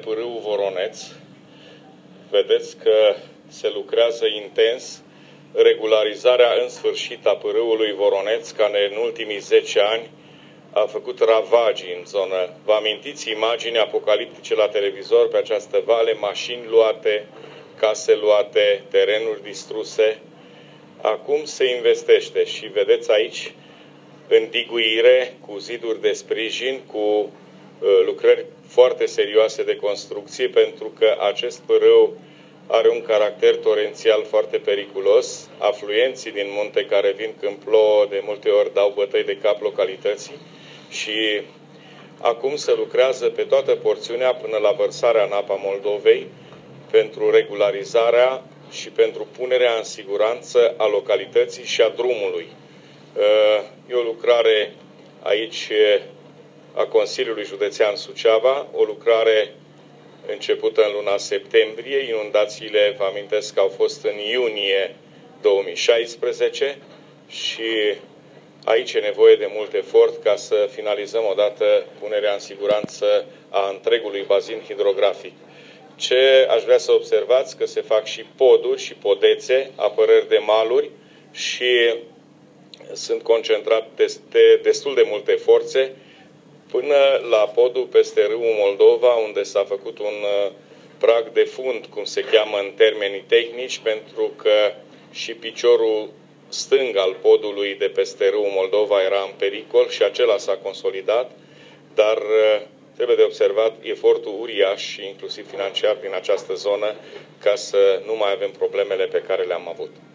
pârâul Voroneț. Vedeți că se lucrează intens. Regularizarea în sfârșit a pârâului Voroneț, care în ultimii 10 ani a făcut ravagii în zonă. Vă amintiți imagini apocaliptice la televizor pe această vale, mașini luate, case luate, terenuri distruse. Acum se investește și vedeți aici îndiguire cu ziduri de sprijin, cu lucrări foarte serioase de construcție, pentru că acest pârâu are un caracter torențial foarte periculos. Afluenții din munte care vin când plouă de multe ori dau bătăi de cap localității și acum se lucrează pe toată porțiunea până la vărsarea în apa Moldovei pentru regularizarea și pentru punerea în siguranță a localității și a drumului. E o lucrare aici a Consiliului Județean Suceava, o lucrare începută în luna septembrie. Inundațiile, vă amintesc că au fost în iunie 2016 și aici e nevoie de mult efort ca să finalizăm odată punerea în siguranță a întregului bazin hidrografic. Ce aș vrea să observați, că se fac și poduri și podețe, apărări de maluri și sunt concentrate destul de multe forțe până la podul peste râul Moldova, unde s-a făcut un prag de fund, cum se cheamă în termenii tehnici, pentru că și piciorul stâng al podului de peste râul Moldova era în pericol și acela s-a consolidat, dar trebuie de observat efortul uriaș, inclusiv financiar, din această zonă, ca să nu mai avem problemele pe care le-am avut.